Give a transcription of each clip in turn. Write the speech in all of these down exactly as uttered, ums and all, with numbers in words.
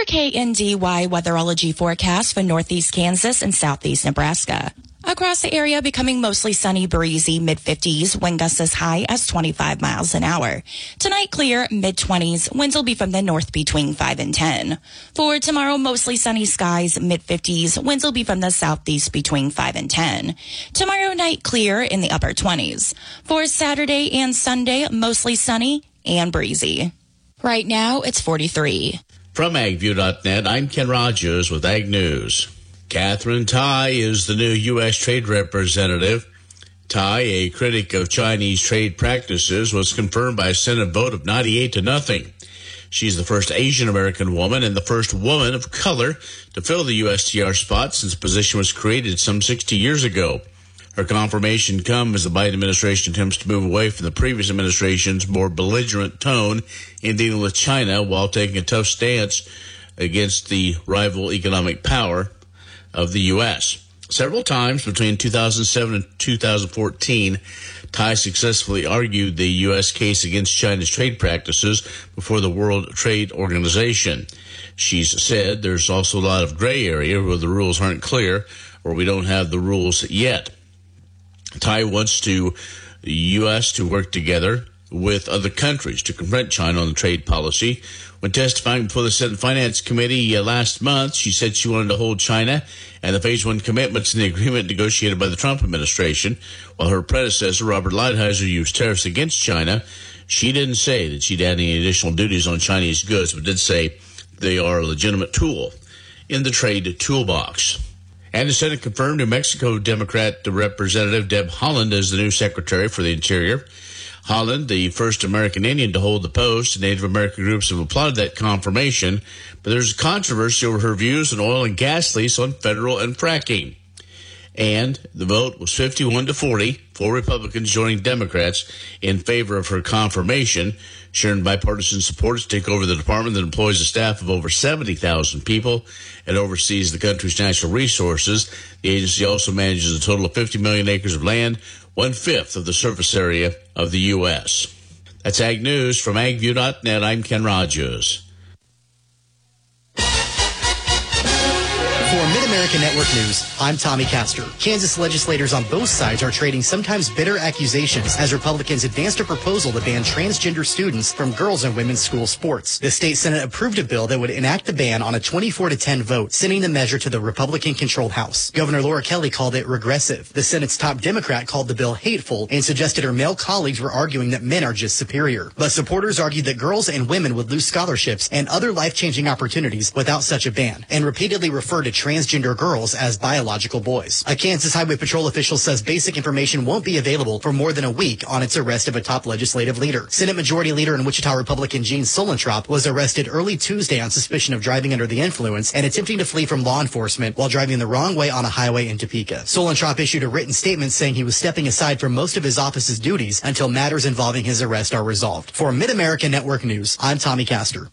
your K N D Y weatherology forecast for northeast Kansas and southeast Nebraska. Across the area, becoming mostly sunny, breezy, mid fifties, wind gusts as high as twenty-five miles an hour. Tonight, clear, mid twenties, winds will be from the north between five and ten. For tomorrow, mostly sunny skies, mid fifties, winds will be from the southeast between five and ten. Tomorrow night, clear in the upper twenties. For Saturday and Sunday, mostly sunny and breezy. Right now, it's forty-three. From ag view dot net, I'm Ken Rogers with Ag News. Katherine Tai is the new U S trade representative. Tai, a critic of Chinese trade practices, was confirmed by a Senate vote of ninety-eight to nothing. She's the first Asian American woman and the first woman of color to fill the U S T R spot since the position was created some sixty years ago. Her confirmation comes as the Biden administration attempts to move away from the previous administration's more belligerent tone in dealing with China while taking a tough stance against the rival economic power of the U S. Several times between two thousand seven and two thousand fourteen, Tai successfully argued the U S case against China's trade practices before the World Trade Organization. She's said there's also a lot of gray area where the rules aren't clear or we don't have the rules yet. Tai wants to the U S to work together with other countries to confront China on the trade policy. When testifying before the Senate Finance Committee uh, last month, she said she wanted to hold China and the Phase One commitments in the agreement negotiated by the Trump administration. While her predecessor, Robert Lighthizer, used tariffs against China, she didn't say that she'd add any additional duties on Chinese goods, but did say they are a legitimate tool in the trade toolbox. And the Senate confirmed New Mexico Democrat Representative Deb Haaland as the new Secretary for the Interior. Haaland, the first American Indian to hold the post, Native American groups have applauded that confirmation, but there's a controversy over her views on oil and gas lease on federal and fracking. And the vote was fifty-one to forty, four Republicans joining Democrats in favor of her confirmation. Sharing bipartisan support to take over the department that employs a staff of over seventy thousand people and oversees the country's natural resources. The agency also manages a total of fifty million acres of land, one-fifth of the surface area of the U S. That's Ag News from ag view dot net. I'm Ken Rogers. For Mid-America Network News, I'm Tommy Castor. Kansas legislators on both sides are trading sometimes bitter accusations as Republicans advanced a proposal to ban transgender students from girls' and women's school sports. The state Senate approved a bill that would enact the ban on a twenty-four to ten vote, sending the measure to the Republican-controlled House. Governor Laura Kelly called it regressive. The Senate's top Democrat called the bill hateful and suggested her male colleagues were arguing that men are just superior. But supporters argued that girls and women would lose scholarships and other life-changing opportunities without such a ban, and repeatedly referred to transgender girls as biological boys. A Kansas Highway Patrol official says basic information won't be available for more than a week on its arrest of a top legislative leader. Senate Majority Leader and Wichita Republican Gene Solentrop was arrested early Tuesday on suspicion of driving under the influence and attempting to flee from law enforcement while driving the wrong way on a highway in Topeka. Solentrop issued a written statement saying he was stepping aside from most of his office's duties until matters involving his arrest are resolved. For Mid-America Network News, I'm Tommy Castor.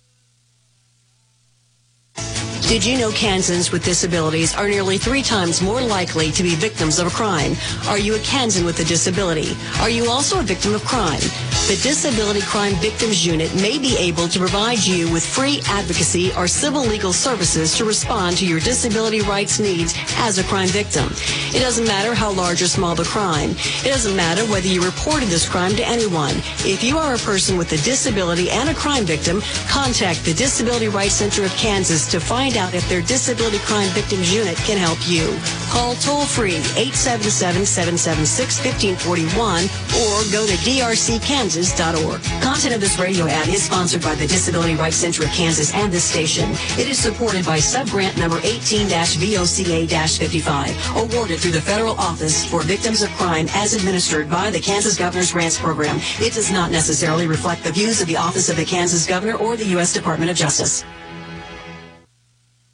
Did you know Kansans with disabilities are nearly three times more likely to be victims of a crime? Are you a Kansan with a disability? Are you also a victim of crime? The Disability Crime Victims Unit may be able to provide you with free advocacy or civil legal services to respond to your disability rights needs as a crime victim. It doesn't matter how large or small the crime. It doesn't matter whether you reported this crime to anyone. If you are a person with a disability and a crime victim, contact the Disability Rights Center of Kansas to find out if their Disability Crime Victims Unit can help you. Call toll-free eight seven seven, seven seven six, one five four one or go to d r c kansas dot org. Content of this radio ad is sponsored by the Disability Rights Center of Kansas and this station. It is supported by subgrant number eighteen V O C A fifty-five, awarded through the Federal Office for Victims of Crime as administered by the Kansas Governor's Grants Program. It does not necessarily reflect the views of the Office of the Kansas Governor or the U S Department of Justice.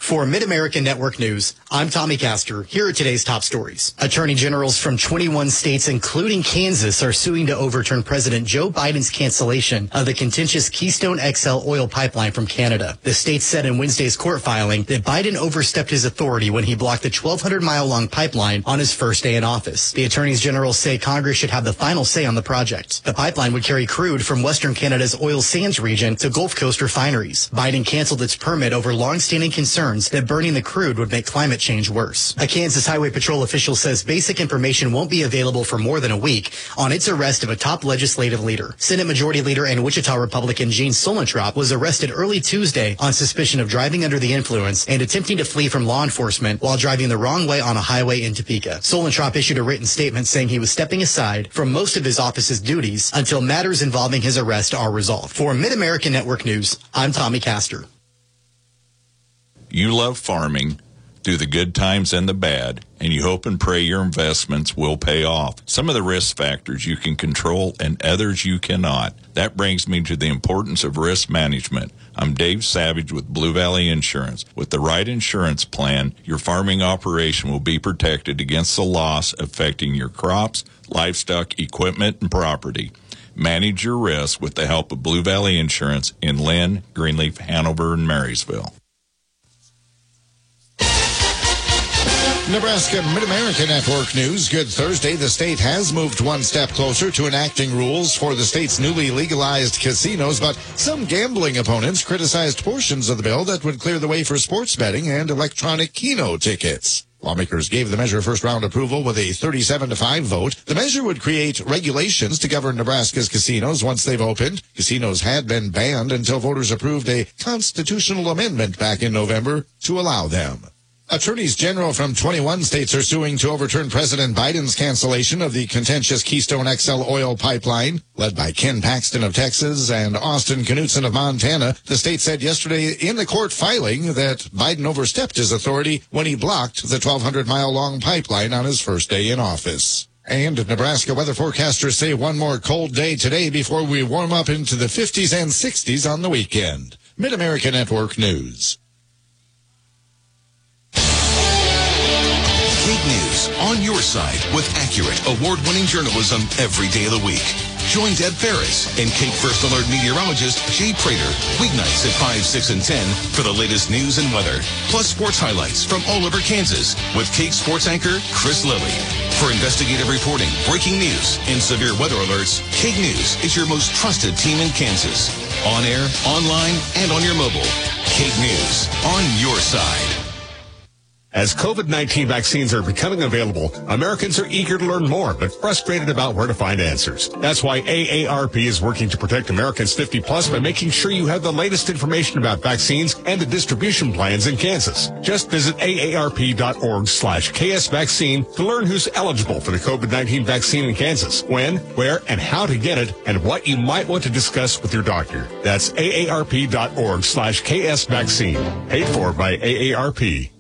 For Mid-America Network News, I'm Tommy Castor. Here are today's top stories. Attorney generals from twenty-one states, including Kansas, are suing to overturn President Joe Biden's cancellation of the contentious Keystone X L oil pipeline from Canada. The state said in Wednesday's court filing that Biden overstepped his authority when he blocked the twelve hundred mile long pipeline on his first day in office. The attorneys general say Congress should have the final say on the project. The pipeline would carry crude from Western Canada's oil sands region to Gulf Coast refineries. Biden canceled its permit over long-standing concerns that burning the crude would make climate change worse. A Kansas Highway Patrol official says basic information won't be available for more than a week on its arrest of a top legislative leader. Senate Majority Leader and Wichita Republican Gene Solentrop was arrested early Tuesday on suspicion of driving under the influence and attempting to flee from law enforcement while driving the wrong way on a highway in Topeka. Solentrop issued a written statement saying he was stepping aside from most of his office's duties until matters involving his arrest are resolved. For Mid-America Network News, I'm Tommy Castor. You love farming through the good times and the bad, and you hope and pray your investments will pay off. Some of the risk factors you can control and others you cannot. That brings me to the importance of risk management. I'm Dave Savage with Blue Valley Insurance. With the right insurance plan, your farming operation will be protected against the loss affecting your crops, livestock, equipment, and property. Manage your risk with the help of Blue Valley Insurance in Lynn, Greenleaf, Hanover, and Marysville. Nebraska Mid-America Network News. Good Thursday. The state has moved one step closer to enacting rules for the state's newly legalized casinos, but some gambling opponents criticized portions of the bill that would clear the way for sports betting and electronic Keno tickets. Lawmakers gave the measure first-round approval with a thirty-seven to five vote. The measure would create regulations to govern Nebraska's casinos once they've opened. Casinos had been banned until voters approved a constitutional amendment back in November to allow them. Attorneys general from twenty-one states are suing to overturn President Biden's cancellation of the contentious Keystone X L oil pipeline. Led by Ken Paxton of Texas and Austin Knutson of Montana, the state said yesterday in the court filing that Biden overstepped his authority when he blocked the twelve hundred mile long pipeline on his first day in office. And Nebraska weather forecasters say one more cold day today before we warm up into the fifties and sixties on the weekend. Mid-America Network News. Kate News, on your side with accurate, award-winning journalism every day of the week. Join Deb Ferris and Kate First Alert meteorologist Jay Prater weeknights at five, six, and ten for the latest news and weather. Plus sports highlights from all over Kansas with Kate sports anchor Chris Lilly. For investigative reporting, breaking news, and severe weather alerts, Kate News is your most trusted team in Kansas. On air, online, and on your mobile. Kate News, on your side. As COVID nineteen vaccines are becoming available, Americans are eager to learn more, but frustrated about where to find answers. That's why A A R P is working to protect Americans fifty plus by making sure you have the latest information about vaccines and the distribution plans in Kansas. Just visit aarp.org slash ksvaccine to learn who's eligible for the COVID nineteen vaccine in Kansas, when, where, and how to get it, and what you might want to discuss with your doctor. That's aarp.org slash ksvaccine. Paid for by A A R P.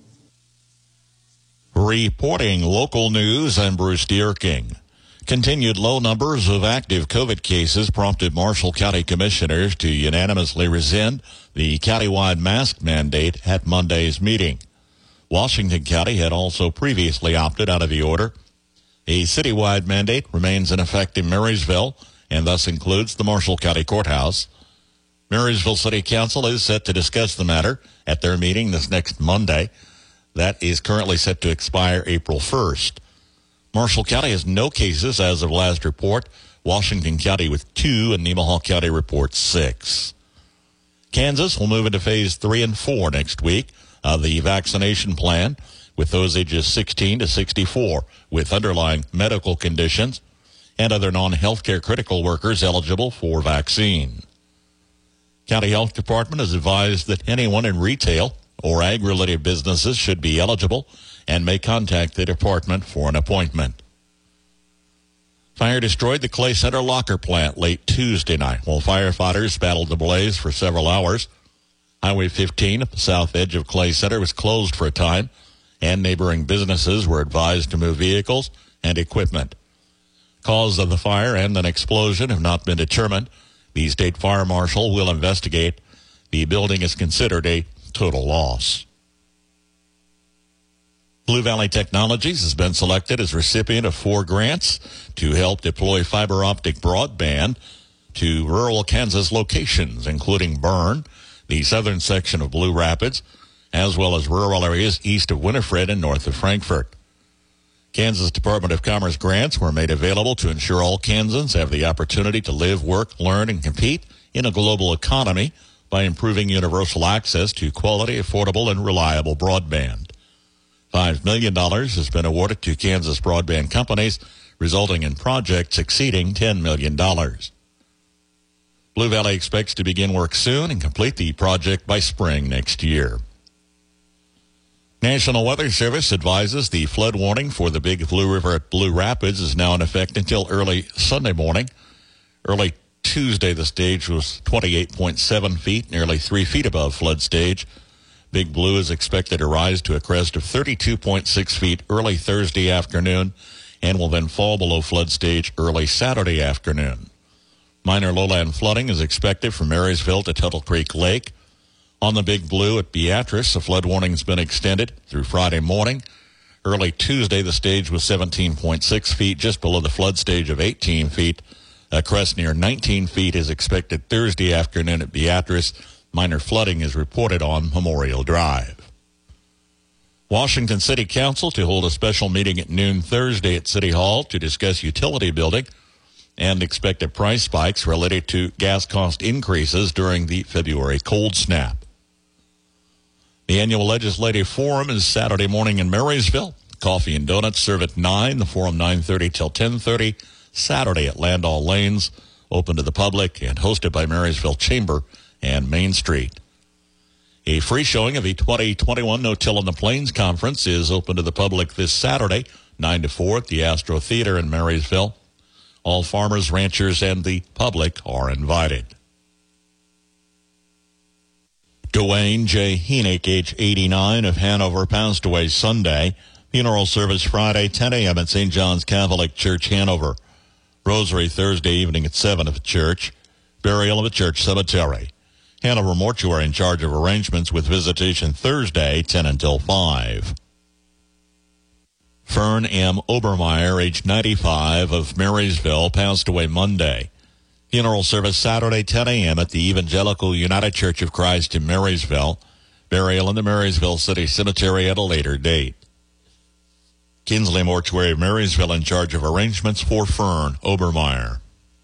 Reporting local news, I'm Bruce Dierking. Continued low numbers of active COVID cases prompted Marshall County commissioners to unanimously rescind the countywide mask mandate at Monday's meeting. Washington County had also previously opted out of the order. A citywide mandate remains in effect in Marysville and thus includes the Marshall County Courthouse. Marysville City Council is set to discuss the matter at their meeting this next Monday. That is currently set to expire April first. Marshall County has no cases as of last report. Washington County with two, and Nemaha County reports six. Kansas will move into phase three and four next week of the vaccination plan, with those ages sixteen to sixty-four with underlying medical conditions and other non-healthcare critical workers eligible for vaccine. County Health Department has advised that anyone in retail or ag-related businesses should be eligible and may contact the department for an appointment. Fire destroyed the Clay Center locker plant late Tuesday night while firefighters battled the blaze for several hours. Highway fifteen at the south edge of Clay Center was closed for a time, and neighboring businesses were advised to move vehicles and equipment. Cause of the fire and an explosion have not been determined. The state fire marshal will investigate. The building is considered a total loss. Blue Valley Technologies has been selected as recipient of four grants to help deploy fiber optic broadband to rural Kansas locations, including Bern, the southern section of Blue Rapids, as well as rural areas east of Winifred and north of Frankfort. Kansas Department of Commerce grants were made available to ensure all Kansans have the opportunity to live, work, learn, and compete in a global economy by improving universal access to quality, affordable, and reliable broadband. five million dollars has been awarded to Kansas broadband companies, resulting in projects exceeding ten million dollars. Blue Valley expects to begin work soon and complete the project by spring next year. National Weather Service advises the flood warning for the Big Blue River at Blue Rapids is now in effect until early Sunday morning. Early Tuesday, the stage was twenty-eight point seven feet, nearly three feet above flood stage. Big Blue is expected to rise to a crest of thirty-two point six feet early Thursday afternoon and will then fall below flood stage early Saturday afternoon. Minor lowland flooding is expected from Marysville to Tuttle Creek Lake. On the Big Blue at Beatrice, the flood warning has been extended through Friday morning. Early Tuesday, the stage was seventeen point six feet, just below the flood stage of eighteen feet. A crest near nineteen feet is expected Thursday afternoon at Beatrice. Minor flooding is reported on Memorial Drive. Washington City Council to hold a special meeting at noon Thursday at City Hall to discuss utility building and expected price spikes related to gas cost increases during the February cold snap. The annual Legislative Forum is Saturday morning in Marysville. Coffee and donuts serve at nine. The forum nine thirty till ten thirty. Saturday at Landau Lanes, open to the public and hosted by Marysville Chamber and Main Street. A free showing of the twenty twenty-one No Till on the Plains Conference is open to the public this Saturday, nine to four at the Astro Theater in Marysville. All farmers, ranchers, and the public are invited. Dwayne J. Heenick, age eighty-nine, of Hanover, passed away Sunday. Funeral service Friday, ten a.m. at Saint John's Catholic Church, Hanover. Rosary Thursday evening at seven at the church. Burial of the church cemetery. Hanover Mortuary in charge of arrangements with visitation Thursday, ten until five. Fern M. Obermeyer, age ninety-five, of Marysville, passed away Monday. Funeral service Saturday, ten a.m. at the Evangelical United Church of Christ in Marysville. Burial in the Marysville City Cemetery at a later date. Kinsley Mortuary of Marysville in charge of arrangements for Fern Obermeyer.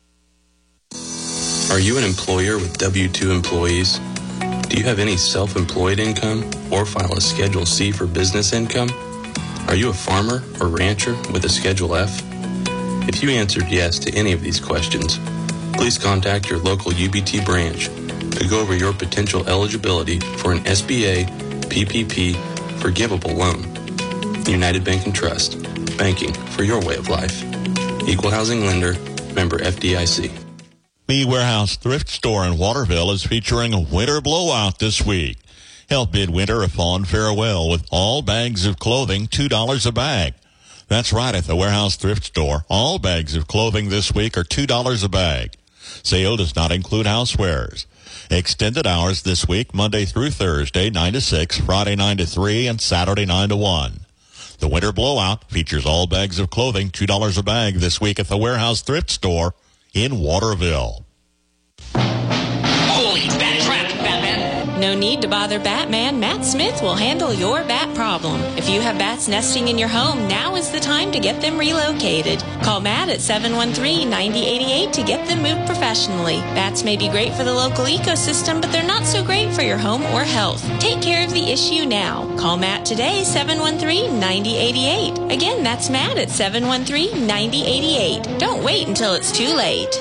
Are you an employer with W two employees? Do you have any self-employed income or file a Schedule C for business income? Are you a farmer or rancher with a Schedule F? If you answered yes to any of these questions, please contact your local U B T branch to go over your potential eligibility for an S B A P P P forgivable loan. United Bank and Trust, banking for your way of life. Equal housing lender, member F D I C. The Warehouse Thrift Store in Waterville is featuring a winter blowout this week. Help midwinter a fond farewell with all bags of clothing, two dollars a bag. That's right, at the Warehouse Thrift Store, all bags of clothing this week are two dollars a bag. Sale does not include housewares. Extended hours this week, Monday through Thursday, nine to six, Friday nine to three, and Saturday nine to one. The winter blowout features all bags of clothing, two dollars a bag this week at the Warehouse Thrift Store in Waterville. Holy bat trap, Batman! No need to bother Batman. Matt Smith will handle your bat problem. If you have bats nesting in your home, now is the time to get them relocated. Call Matt at seven one three, nine zero eight eight to get them moved professionally. Bats may be great for the local ecosystem, but they're not so great for your home or health. Take care of the issue now. Call Matt today, seven one three, nine zero eight eight. Again, that's Matt at seven one three, nine zero eight eight. Don't wait until it's too late.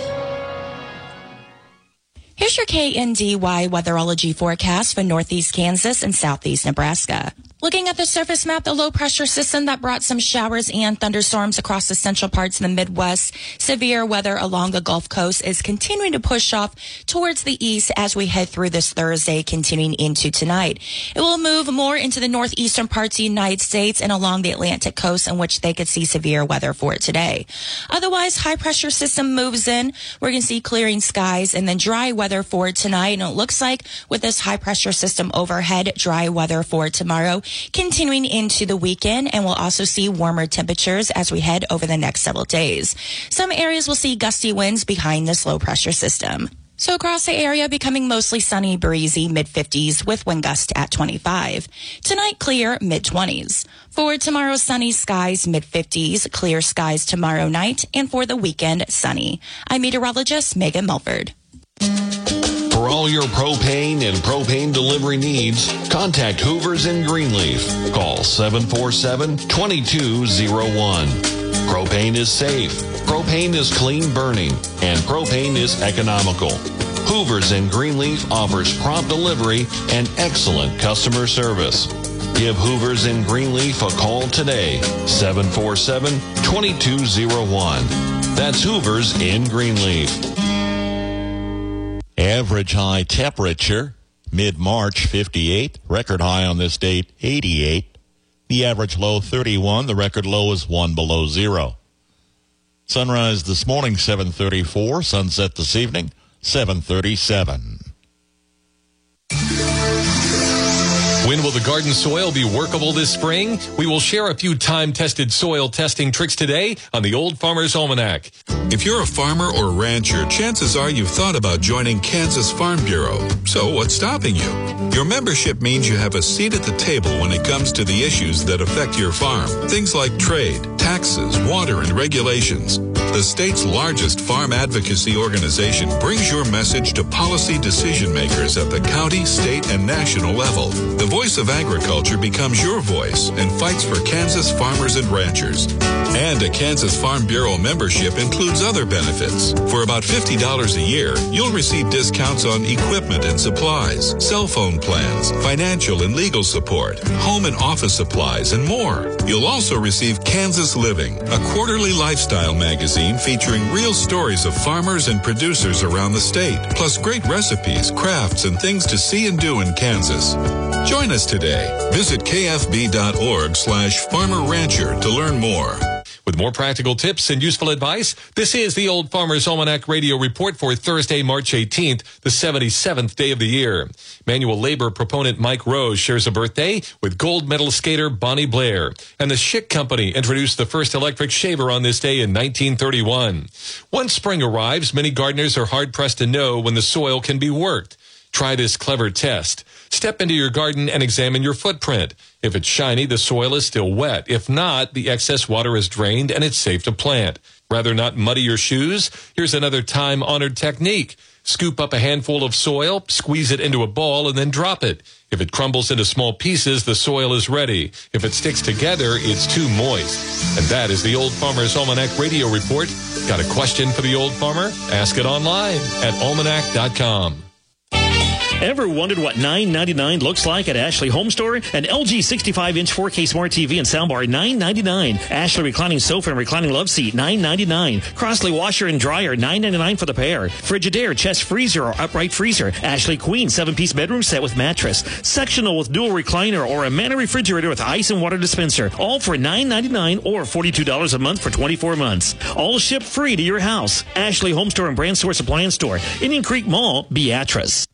Here's your K N D Y weatherology forecast for northeast Kansas and southeast Nebraska. Looking at the surface map, the low-pressure system that brought some showers and thunderstorms across the central parts of the Midwest, severe weather along the Gulf Coast is continuing to push off towards the east as we head through this Thursday, continuing into tonight. It will move more into the northeastern parts of the United States and along the Atlantic coast, in which they could see severe weather for it today. Otherwise, high-pressure system moves in. We're going to see clearing skies and then dry weather for tonight. And it looks like with this high-pressure system overhead, dry weather for tomorrow. continuing into the weekend, and we'll also see warmer temperatures as we head over the next several days. Some areas will see gusty winds behind this low pressure system. So across the area, becoming mostly sunny, breezy, mid fifties with wind gust at twenty-five. Tonight, clear, mid twenties. For tomorrow, sunny skies, mid fifties, clear skies tomorrow night, and for the weekend, sunny. I'm meteorologist Megan Mulford. For all your propane and propane delivery needs, contact Hoovers in Greenleaf. Call seven four seven, two two zero one. Propane is safe, propane is clean burning, and propane is economical. Hoovers in Greenleaf offers prompt delivery and excellent customer service. Give Hoovers in Greenleaf a call today, seven four seven, two two zero one. That's Hoovers in Greenleaf. Average high temperature, mid-March, fifty-eight. Record high on this date, eighty-eight. The average low, thirty-one. The record low is one below zero. Sunrise this morning, seven thirty-four. Sunset this evening, seven thirty-seven. When will the garden soil be workable this spring? We will share a few time-tested soil testing tricks today on the Old Farmer's Almanac. If you're a farmer or rancher, chances are you've thought about joining Kansas Farm Bureau. So what's stopping you? Your membership means you have a seat at the table when it comes to the issues that affect your farm. Things like trade, taxes, water, and regulations. The state's largest farm advocacy organization brings your message to policy decision makers at the county, state, and national level. The voice of agriculture becomes your voice and fights for Kansas farmers and ranchers. And a Kansas Farm Bureau membership includes other benefits. For about fifty dollars a year, you'll receive discounts on equipment and supplies, cell phone plans, financial and legal support, home and office supplies, and more. You'll also receive Kansas Living, a quarterly lifestyle magazine featuring real stories of farmers and producers around the state, plus great recipes, crafts, and things to see and do in Kansas. Join us today. Visit kfb.org slash farmer rancher to learn more. With more practical tips and useful advice, this is the Old Farmer's Almanac Radio Report for Thursday, March eighteenth, the seventy-seventh day of the year. Manual labor proponent Mike Rose shares a birthday with gold medal skater Bonnie Blair. And the Schick Company introduced the first electric shaver on this day in nineteen thirty-one. Once spring arrives, many gardeners are hard-pressed to know when the soil can be worked. Try this clever test. Step into your garden and examine your footprint. If it's shiny, the soil is still wet. If not, the excess water is drained and it's safe to plant. Rather not muddy your shoes? Here's another time-honored technique. Scoop up a handful of soil, squeeze it into a ball, and then drop it. If it crumbles into small pieces, the soil is ready. If it sticks together, it's too moist. And that is the Old Farmer's Almanac Radio Report. Got a question for the old farmer? Ask it online at almanac dot com. Ever wondered what nine ninety-nine looks like at Ashley Home Store? An L G sixty-five inch four K Smart T V and soundbar, nine ninety-nine. Ashley reclining sofa and reclining love seat, nine ninety-nine. Crossley washer and dryer, nine ninety-nine for the pair. Frigidaire, chest freezer or upright freezer. Ashley Queen, seven-piece bedroom set with mattress. Sectional with dual recliner or a Manor refrigerator with ice and water dispenser. All for nine ninety-nine or forty-two dollars a month for twenty-four months. All shipped free to your house. Ashley Home Store and Brand Source Appliance Store. Indian Creek Mall, Beatrice.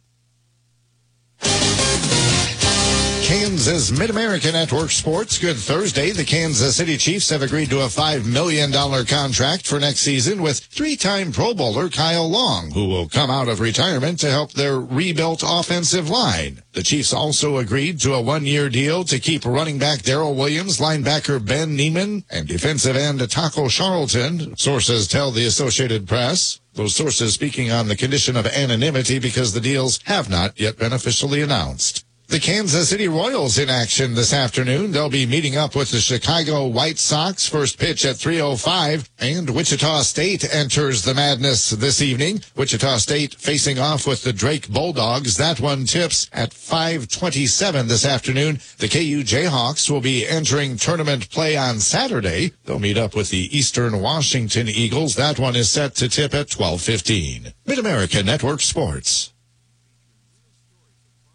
Kansas Mid-America Network Sports. Good Thursday. The Kansas City Chiefs have agreed to a five million dollars contract for next season with three-time Pro Bowler Kyle Long, who will come out of retirement to help their rebuilt offensive line. The Chiefs also agreed to a one-year deal to keep running back Darrell Williams, linebacker Ben Neiman, and defensive end Taco Charlton, sources tell the Associated Press. Those sources speaking on the condition of anonymity because the deals have not yet been officially announced. The Kansas City Royals in action this afternoon. They'll be meeting up with the Chicago White Sox. First pitch at three oh five. And Wichita State enters the madness this evening. Wichita State facing off with the Drake Bulldogs. That one tips at five twenty-seven this afternoon. The K U Jayhawks will be entering tournament play on Saturday. They'll meet up with the Eastern Washington Eagles. That one is set to tip at twelve fifteen. Mid-America Network Sports.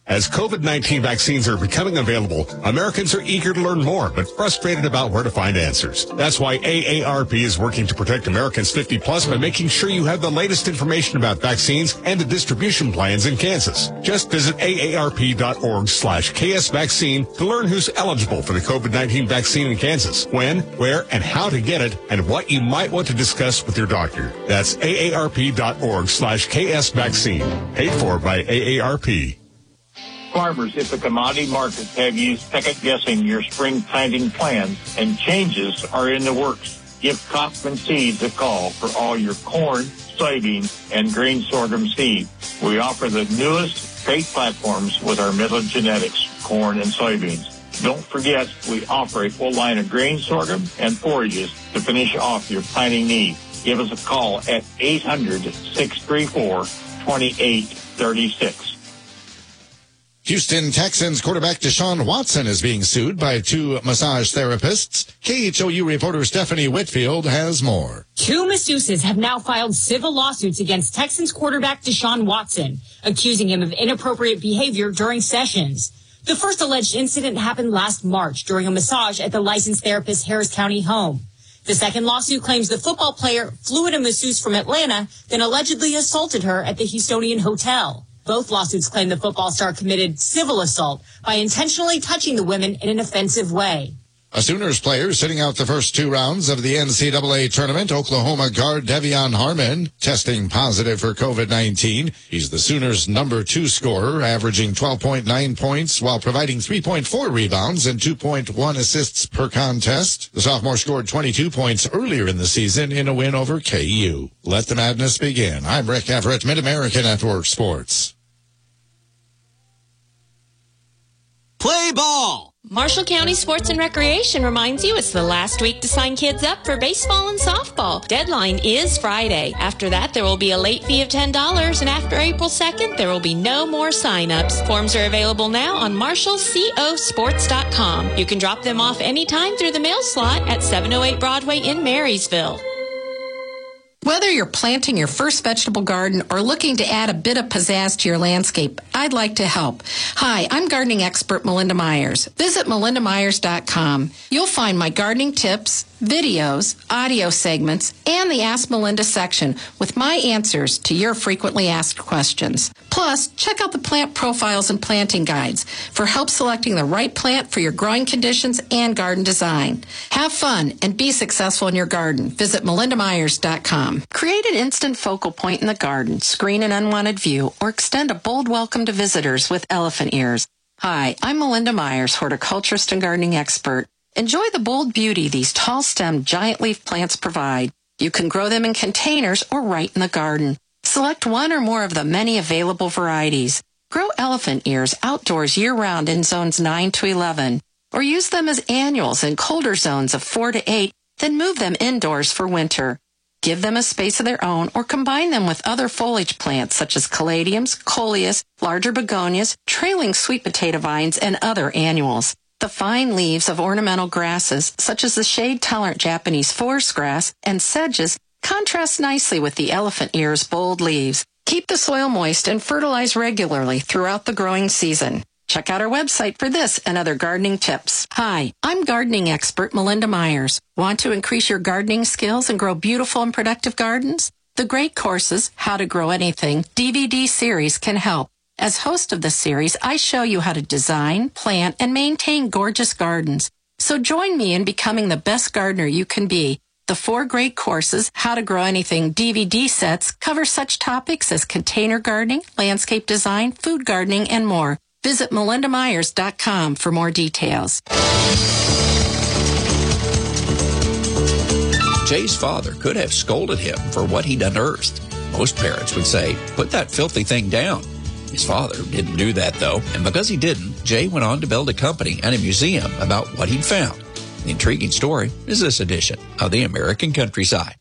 As COVID nineteen vaccines are becoming available, Americans are eager to learn more, but frustrated about where to find answers. That's why A A R P is working to protect Americans fifty plus by making sure you have the latest information about vaccines and the distribution plans in Kansas. Just visit A A R P dot org slash K S vaccine to learn who's eligible for the COVID nineteen vaccine in Kansas, when, where, and how to get it, and what you might want to discuss with your doctor. That's A A R P dot org slash K S vaccine. Paid for by A A R P. Farmers at the commodity markets have you second-guessing your spring planting plans, and changes are in the works. Give Kaufman Seeds a call for all your corn, soybean, and grain sorghum seed. We offer the newest trait platforms with our Midland genetics, corn and soybeans. Don't forget, we offer a full line of grain sorghum and forages to finish off your planting need. Give us a call at eight hundred, six three four, two eight three six. Houston Texans quarterback Deshaun Watson is being sued by two massage therapists. K H O U reporter Stephanie Whitfield has more. Two masseuses have now filed civil lawsuits against Texans quarterback Deshaun Watson, accusing him of inappropriate behavior during sessions. The first alleged incident happened last March during a massage at the licensed therapist's Harris County home. The second lawsuit claims the football player flew in a masseuse from Atlanta, then allegedly assaulted her at the Houstonian hotel. Both lawsuits claim the football star committed civil assault by intentionally touching the women in an offensive way. A Sooners player sitting out the first two rounds of the N C double A tournament, Oklahoma guard Devion Harmon, testing positive for COVID nineteen. He's the Sooners' number two scorer, averaging twelve point nine points while providing three point four rebounds and two point one assists per contest. The sophomore scored twenty-two points earlier in the season in a win over K U. Let the madness begin. I'm Rick Everett, Mid-America Network Sports. Play ball! Marshall County Sports and Recreation reminds you it's the last week to sign kids up for baseball and softball. Deadline is Friday. After that, there will be a late fee of ten dollars, and after April second, there will be no more sign-ups. Forms are available now on marshall co sports dot com. You can drop them off anytime through the mail slot at seven oh eight Broadway in Marysville. Whether you're planting your first vegetable garden or looking to add a bit of pizzazz to your landscape, I'd like to help. Hi, I'm gardening expert Melinda Myers. Visit melinda myers dot com. You'll find my gardening tips, videos, audio segments, and the Ask Melinda section with my answers to your frequently asked questions. Plus, check out the plant profiles and planting guides for help selecting the right plant for your growing conditions and garden design. Have fun and be successful in your garden. Visit melinda myers dot com. Create an instant focal point in the garden, screen an unwanted view, or extend a bold welcome to visitors with elephant ears. Hi, I'm Melinda Myers, horticulturist and gardening expert. Enjoy the bold beauty these tall-stemmed giant leaf plants provide. You can grow them in containers or right in the garden. Select one or more of the many available varieties. Grow elephant ears outdoors year-round in zones nine to eleven, or use them as annuals in colder zones of four to eight, then move them indoors for winter. Give them a space of their own or combine them with other foliage plants such as caladiums, coleus, larger begonias, trailing sweet potato vines, and other annuals. The fine leaves of ornamental grasses such as the shade-tolerant Japanese forest grass and sedges contrast nicely with the elephant ear's bold leaves. Keep the soil moist and fertilize regularly throughout the growing season. Check out our website for this and other gardening tips. Hi, I'm gardening expert Melinda Myers. Want to increase your gardening skills and grow beautiful and productive gardens? The Great Courses, How to Grow Anything D V D series can help. As host of the series, I show you how to design, plant, and maintain gorgeous gardens. So join me in becoming the best gardener you can be. The four Great Courses, How to Grow Anything D V D sets cover such topics as container gardening, landscape design, food gardening, and more. Visit melinda myers dot com for more details. Jay's father could have scolded him for what he'd unearthed. Most parents would say, "Put that filthy thing down." His father didn't do that, though, and because he didn't, Jay went on to build a company and a museum about what he'd found. The intriguing story is this edition of the American Countryside.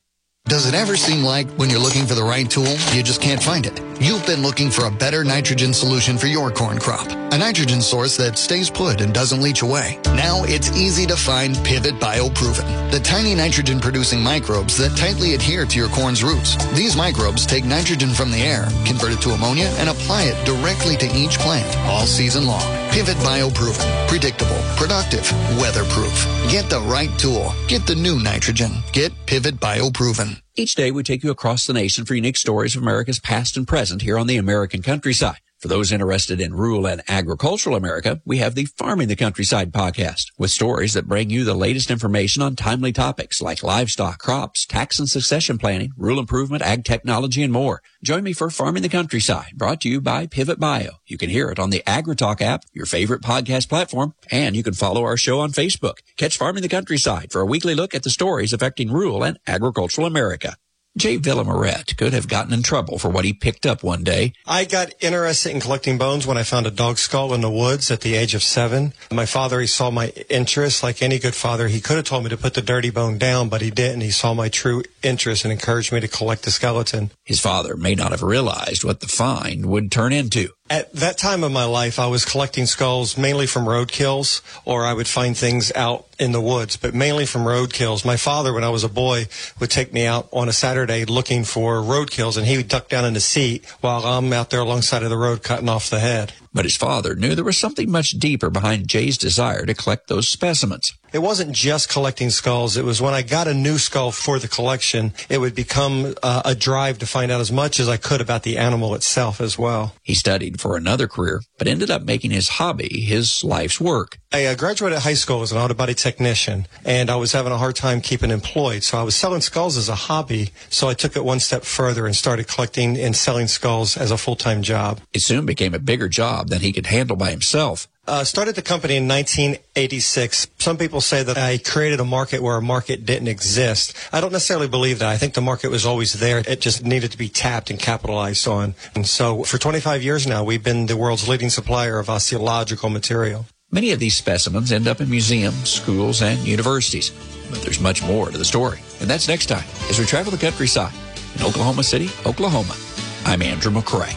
Does it ever seem like when you're looking for the right tool, you just can't find it? You've been looking for a better nitrogen solution for your corn crop. A nitrogen source that stays put and doesn't leach away. Now it's easy to find Pivot BioProven, the tiny nitrogen-producing microbes that tightly adhere to your corn's roots. These microbes take nitrogen from the air, convert it to ammonia, and apply it directly to each plant all season long. Pivot BioProven. Predictable, productive, weatherproof. Get the right tool. Get the new nitrogen. Get Pivot BioProven. Each day we take you across the nation for unique stories of America's past and present here on the American Countryside. For those interested in rural and agricultural America, we have the Farming the Countryside podcast with stories that bring you the latest information on timely topics like livestock, crops, tax and succession planning, rural improvement, ag technology, and more. Join me for Farming the Countryside, brought to you by Pivot Bio. You can hear it on the AgriTalk app, your favorite podcast platform, and you can follow our show on Facebook. Catch Farming the Countryside for a weekly look at the stories affecting rural and agricultural America. Jay Villamoret could have gotten in trouble for what he picked up one day. I got interested in collecting bones when I found a dog skull in the woods at the age of seven. My father, he saw my interest. Like any good father, he could have told me to put the dirty bone down, but he didn't. He saw my true interest and encouraged me to collect the skeleton. His father may not have realized what the find would turn into. At that time of my life, I was collecting skulls mainly from roadkills, or I would find things out in the woods, but mainly from roadkills. My father, when I was a boy, would take me out on a Saturday looking for roadkills, and he would duck down in the seat while I'm out there alongside of the road cutting off the head. But his father knew there was something much deeper behind Jay's desire to collect those specimens. It wasn't just collecting skulls. It was when I got a new skull for the collection, it would become uh, a drive to find out as much as I could about the animal itself as well. He studied for another career, but ended up making his hobby his life's work. I uh, graduated high school as an auto body technician, and I was having a hard time keeping employed. So I was selling skulls as a hobby, so I took it one step further and started collecting and selling skulls as a full-time job. It soon became a bigger job than he could handle by himself. Uh, started the company in nineteen eighty-six. Some people say that I created a market where a market didn't exist. I don't necessarily believe that. I think the market was always there. It just needed to be tapped and capitalized on. And so for twenty-five years now, we've been the world's leading supplier of osteological material. Many of these specimens end up in museums, schools, and universities. But there's much more to the story. And that's next time as we travel the countryside in Oklahoma City, Oklahoma. I'm Andrew McCrae.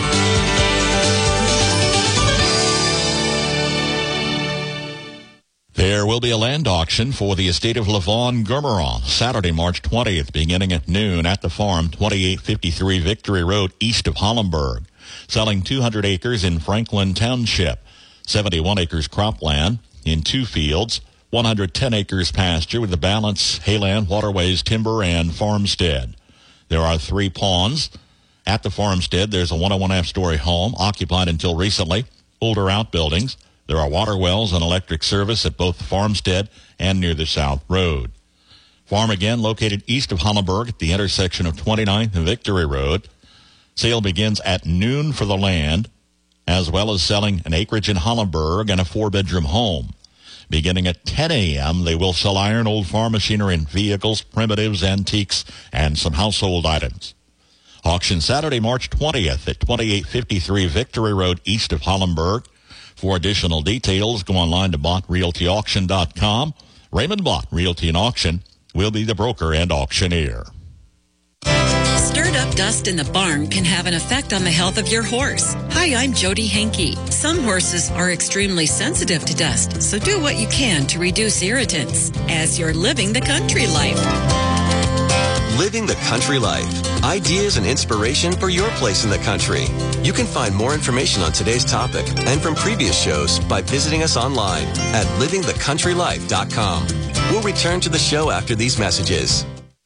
There will be a land auction for the estate of Levon Germeron Saturday, March twentieth, beginning at noon at the farm, twenty-eight fifty-three Victory Road, east of Hollenberg. Selling two hundred acres in Franklin Township, seventy-one acres cropland in two fields, one hundred ten acres pasture with the balance hayland, waterways, timber, and farmstead. There are three ponds. At the farmstead, there's a one and one half story home occupied until recently, older outbuildings. There are water wells and electric service at both the farmstead and near the South Road. Farm again located east of Hollenberg at the intersection of twenty-ninth and Victory Road. Sale begins at noon for the land, as well as selling an acreage in Hollenberg and a four-bedroom home. Beginning at ten a.m., they will sell iron, old farm machinery and vehicles, primitives, antiques, and some household items. Auction Saturday, March twentieth at twenty-eight fifty-three Victory Road east of Hollenberg. For additional details, go online to Bott Realty Auction dot com. Raymond Bott Realty and Auction will be the broker and auctioneer. Stirred up dust in the barn can have an effect on the health of your horse. Hi, I'm Jody Henke. Some horses are extremely sensitive to dust, so do what you can to reduce irritants as you're living the country life. Living the Country Life. Ideas and inspiration for your place in the country. You can find more information on today's topic and from previous shows by visiting us online at living the country life dot com. We'll return to the show after these messages.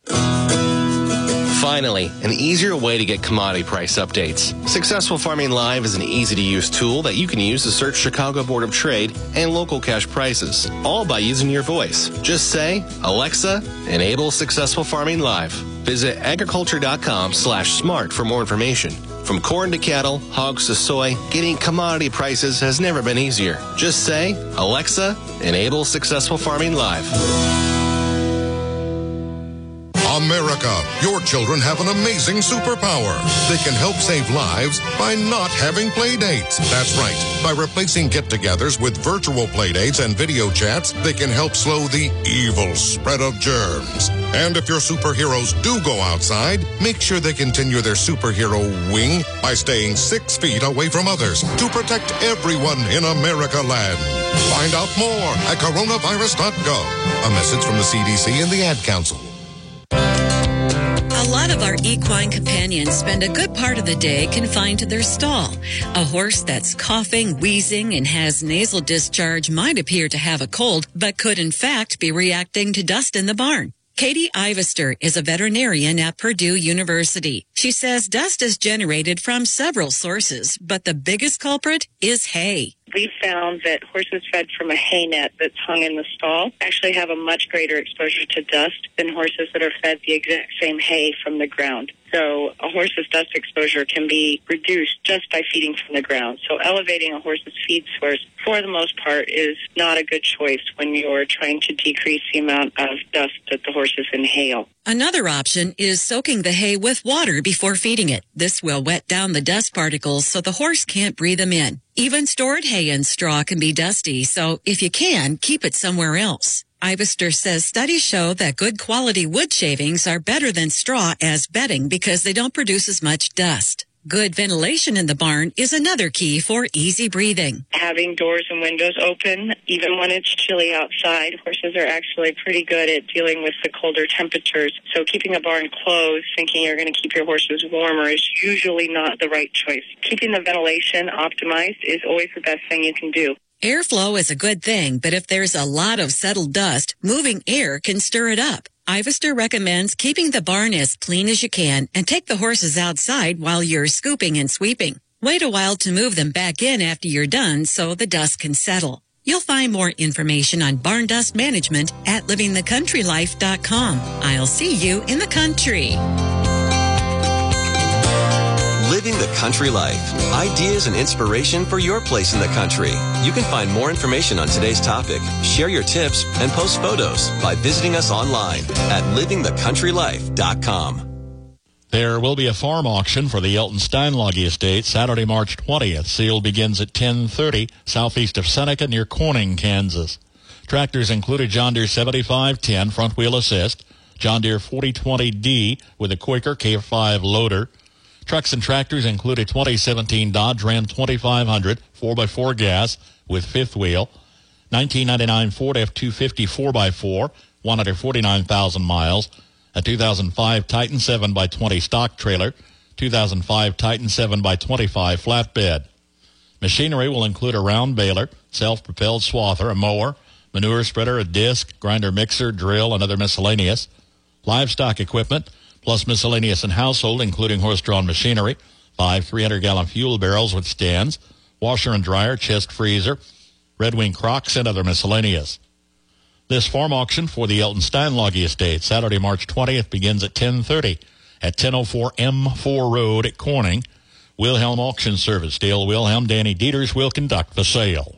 Finally, an easier way to get commodity price updates. Successful Farming Live is an easy-to-use tool that you can use to search Chicago Board of Trade and local cash prices, all by using your voice. Just say, Alexa, enable Successful Farming Live. Visit agriculture.com slash smart for more information. From corn to cattle, hogs to soy, getting commodity prices has never been easier. Just say, Alexa, enable Successful Farming Live. On America, your children have an amazing superpower. They can help save lives by not having play dates. That's right. By replacing get-togethers with virtual play dates and video chats, they can help slow the evil spread of germs. And if your superheroes do go outside, make sure they continue their superhero wing by staying six feet away from others to protect everyone in America land. Find out more at coronavirus dot gov. A message from the C D C and the Ad Council. A lot of our equine companions spend a good part of the day confined to their stall. A horse that's coughing, wheezing, and has nasal discharge might appear to have a cold, but could in fact be reacting to dust in the barn. Katie Ivester is a veterinarian at Purdue University. She says dust is generated from several sources, but the biggest culprit is hay. We found that horses fed from a hay net that's hung in the stall actually have a much greater exposure to dust than horses that are fed the exact same hay from the ground. So a horse's dust exposure can be reduced just by feeding from the ground. So elevating a horse's feed source, for the most part, is not a good choice when you're trying to decrease the amount of dust that the horses inhale. Another option is soaking the hay with water before feeding it. This will wet down the dust particles so the horse can't breathe them in. Even stored hay and straw can be dusty, so if you can, keep it somewhere else. Ivester says studies show that good quality wood shavings are better than straw as bedding because they don't produce as much dust. Good ventilation in the barn is another key for easy breathing. Having doors and windows open, even when it's chilly outside, horses are actually pretty good at dealing with the colder temperatures. So keeping a barn closed, thinking you're going to keep your horses warmer, is usually not the right choice. Keeping the ventilation optimized is always the best thing you can do. Airflow is a good thing, but if there's a lot of settled dust, moving air can stir it up. Ivester recommends keeping the barn as clean as you can and take the horses outside while you're scooping and sweeping. Wait a while to move them back in after you're done so the dust can settle. You'll find more information on barn dust management at living the country life dot com. I'll see you in the country. Living the Country Life. Ideas and inspiration for your place in the country. You can find more information on today's topic, share your tips, and post photos by visiting us online at living the country life dot com. There will be a farm auction for the Elton Steinlage Estate Saturday, March twentieth. Sale begins at ten thirty southeast of Seneca near Corning, Kansas. Tractors include a John Deere seventy-five ten front wheel assist, John Deere forty twenty D with a Quaker K five loader. Trucks and tractors include a twenty seventeen Dodge Ram twenty-five hundred four by four gas with fifth wheel, nineteen ninety-nine Ford F two fifty four by four, one hundred forty-nine thousand miles, a two thousand five Titan seven by twenty stock trailer, two thousand five Titan seven by twenty-five flatbed. Machinery will include a round baler, self-propelled swather, a mower, manure spreader, a disc, grinder mixer, drill, and other miscellaneous. Livestock equipment, plus miscellaneous and household, including horse-drawn machinery, five three hundred gallon fuel barrels with stands, washer and dryer, chest freezer, Red Wing Crocs, and other miscellaneous. This farm auction for the Elton Steinlage Estate, Saturday, March twentieth, begins at ten thirty at ten oh four M four Road at Corning. Wilhelm Auction Service. Dale Wilhelm, Danny Dieters will conduct the sale.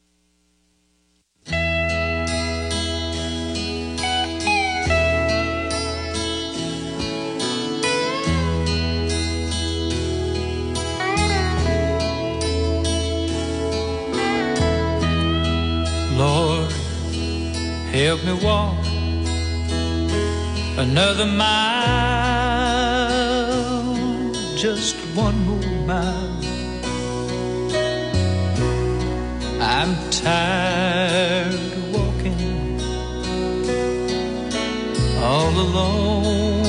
Lord, help me walk another mile, just one more mile. I'm tired of walking all alone.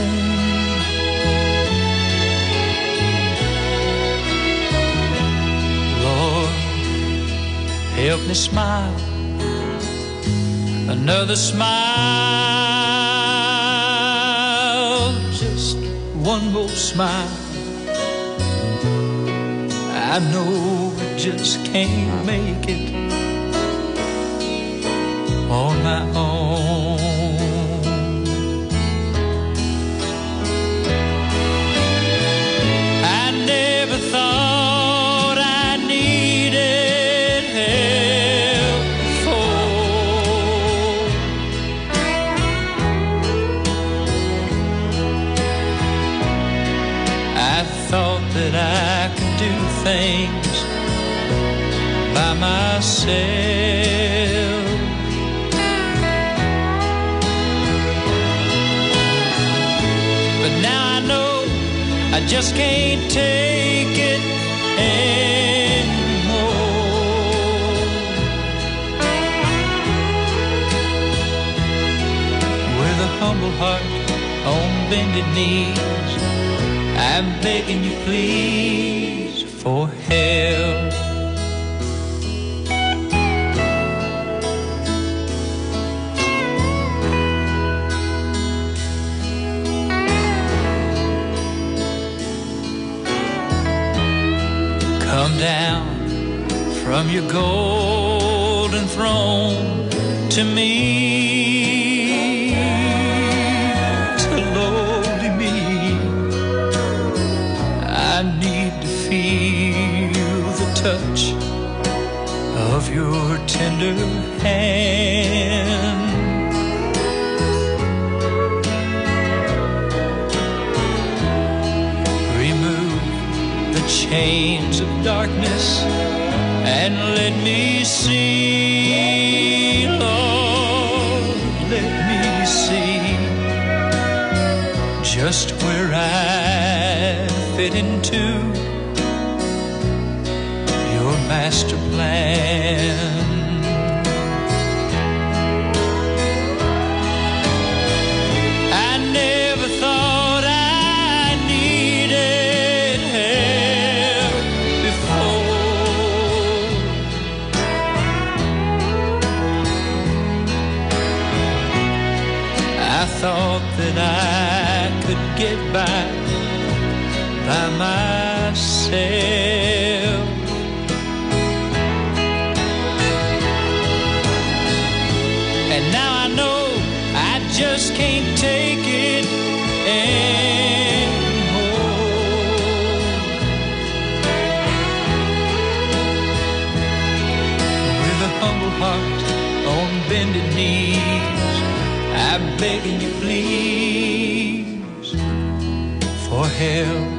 Lord, help me smile, another smile, just one more smile. I know I just can't make it on my own. I never thought I needed help before, things by myself. But now I know I just can't take it anymore. With a humble heart on bended knees, I'm begging you please for help. Come down from your golden throne to me, to lowly me. I need to feel the touch of your tender hand. Remove the chains of darkness and let me see, Lord, let me see just where I fit into your master plan. I never thought I needed help before. I thought that I could get by by myself. And now I know I just can't take it anymore. With a humble heart on bended knees, I'm begging you please for help.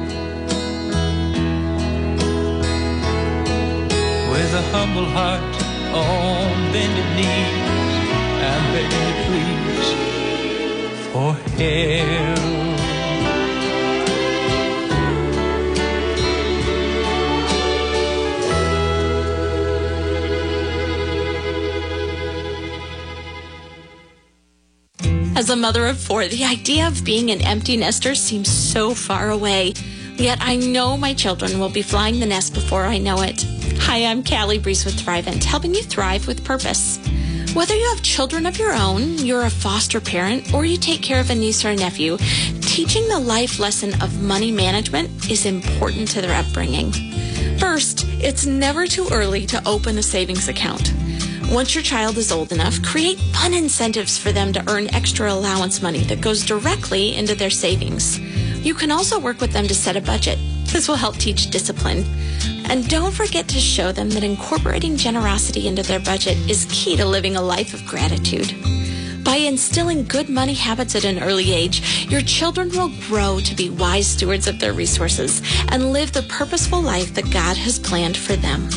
With a humble heart on bended knees, I'm begging you please for help. As a mother of four, the idea of being an empty nester seems so far away. Yet I know my children will be flying the nest before I know it. Hi, I'm Callie Breeze with Thrivent, helping you thrive with purpose. Whether you have children of your own, you're a foster parent, or you take care of a niece or a nephew, teaching the life lesson of money management is important to their upbringing. First, it's never too early to open a savings account. Once your child is old enough, create fun incentives for them to earn extra allowance money that goes directly into their savings. You can also work with them to set a budget. This will help teach discipline. And don't forget to show them that incorporating generosity into their budget is key to living a life of gratitude. By instilling good money habits at an early age, your children will grow to be wise stewards of their resources and live the purposeful life that God has planned for them.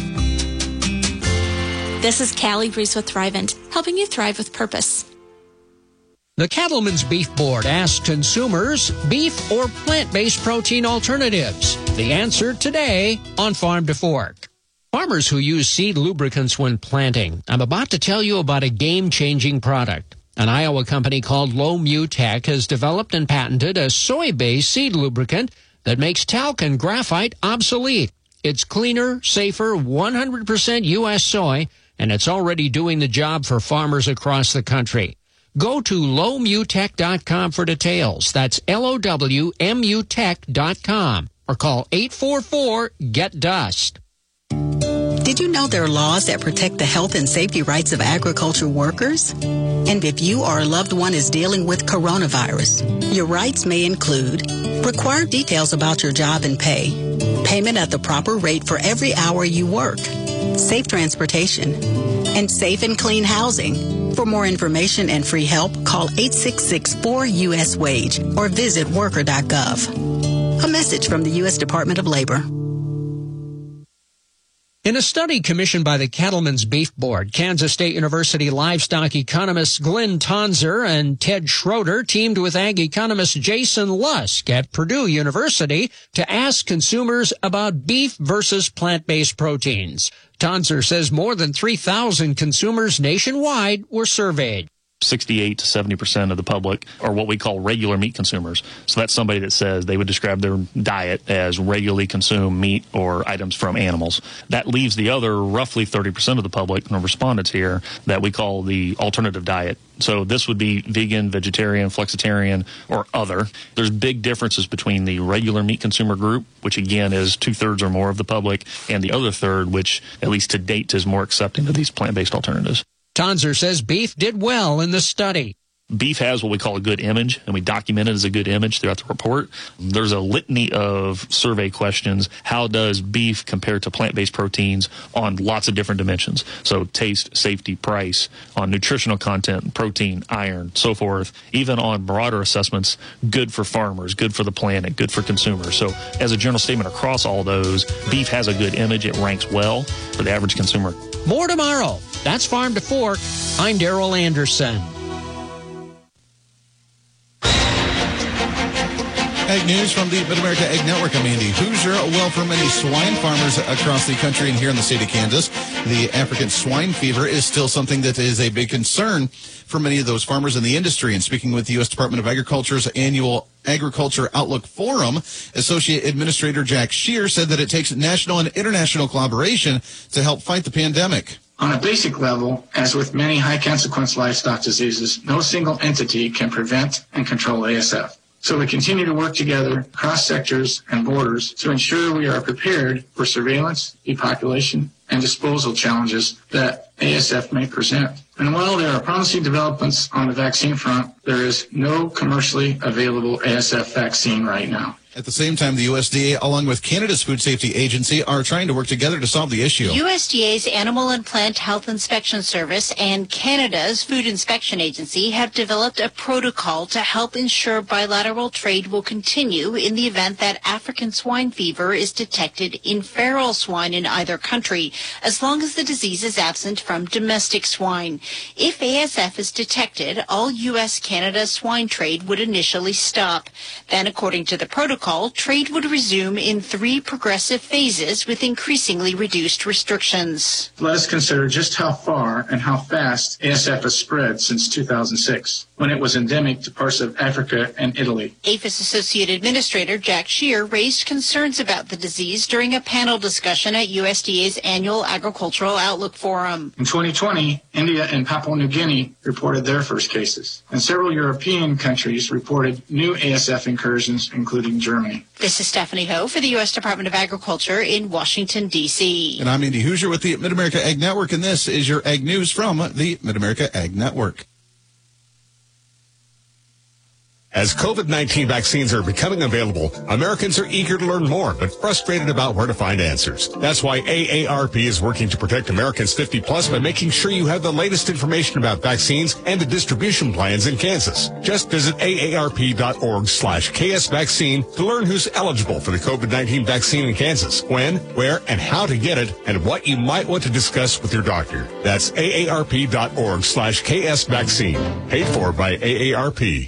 This is Callie Breeze with Thrivent, helping you thrive with purpose. The Cattlemen's Beef Board asks consumers, beef or plant-based protein alternatives? The answer today on Farm to Fork. Farmers who use seed lubricants when planting, I'm about to tell you about a game-changing product. An Iowa company called Low Mu Tech has developed and patented a soy-based seed lubricant that makes talc and graphite obsolete. It's cleaner, safer, one hundred percent U S soy, and it's already doing the job for farmers across the country. Go to low mu tech dot com for details. That's L O W M U tech dot com. Or call eight four four, get dust. Did you know there are laws that protect the health and safety rights of agricultural workers? And if you or a loved one is dealing with coronavirus, your rights may include required details about your job and pay, payment at the proper rate for every hour you work, safe transportation, and safe and clean housing. For more information and free help, call eight six six, four U S wage or visit worker dot gov. A message from the U S Department of Labor. In a study commissioned by the Cattlemen's Beef Board, Kansas State University livestock economists Glenn Tonzer and Ted Schroeder teamed with ag economist Jason Lusk at Purdue University to ask consumers about beef versus plant-based proteins. Tonzer says more than three thousand consumers nationwide were surveyed. sixty-eight to seventy percent of the public are what we call regular meat consumers. So that's somebody that says they would describe their diet as regularly consume meat or items from animals. That leaves the other roughly thirty percent of the public, and respondents here, that we call the alternative diet. So this would be vegan, vegetarian, flexitarian, or other. There's big differences between the regular meat consumer group, which again is two-thirds or more of the public, and the other third, which at least to date is more accepting of these plant-based alternatives. Tonzer says beef did well in the study. Beef has what we call a good image, and we document it as a good image throughout the report. There's a litany of survey questions. How does beef compare to plant-based proteins on lots of different dimensions? So taste, safety, price, on nutritional content, protein, iron, so forth. Even on broader assessments, good for farmers, good for the planet, good for consumers. So as a general statement across all those, beef has a good image. It ranks well for the average consumer. More tomorrow. That's Farm to Fork. I'm Darrell Anderson. Ag News from the Mid-America Ag Network. I'm Andy Hoosier. Well, for many swine farmers across the country and here in the state of Kansas, the African swine fever is still something that is a big concern for many of those farmers in the industry. And speaking with the U S Department of Agriculture's annual Agriculture Outlook Forum, Associate Administrator Jack Shear said that it takes national and international collaboration to help fight the pandemic. On a basic level, as with many high-consequence livestock diseases, no single entity can prevent and control A S F. So we continue to work together across sectors and borders to ensure we are prepared for surveillance, depopulation, and disposal challenges that A S F may present. And while there are promising developments on the vaccine front, there is no commercially available A S F vaccine right now. At the same time, the U S D A, along with Canada's Food Safety Agency, are trying to work together to solve the issue. U S D A's Animal and Plant Health Inspection Service and Canada's Food Inspection Agency have developed a protocol to help ensure bilateral trade will continue in the event that African swine fever is detected in feral swine in either country, as long as the disease is absent from domestic swine. If A S F is detected, all U S Canada swine trade would initially stop. Then, according to the protocol, trade would resume in three progressive phases with increasingly reduced restrictions. Let us consider just how far and how fast A S F has spread since two thousand six, when it was endemic to parts of Africa and Italy. A P H I S Associate Administrator Jack Shear raised concerns about the disease during a panel discussion at U S D A's annual Agricultural Outlook Forum. In twenty twenty, India and Papua New Guinea reported their first cases, and several European countries reported new A S F incursions, including Germany. This is Stephanie Ho for the U S Department of Agriculture in Washington, D C And I'm Andy Hoosier with the Mid-America Ag Network, and this is your Ag News from the Mid-America Ag Network. As COVID nineteen vaccines are becoming available, Americans are eager to learn more, but frustrated about where to find answers. That's why A A R P is working to protect Americans fifty plus by making sure you have the latest information about vaccines and the distribution plans in Kansas. Just visit A A R P dot org slash K S vaccine to learn who's eligible for the COVID nineteen vaccine in Kansas, when, where, and how to get it, and what you might want to discuss with your doctor. That's A A R P dot org slash K S vaccine. Paid for by A A R P.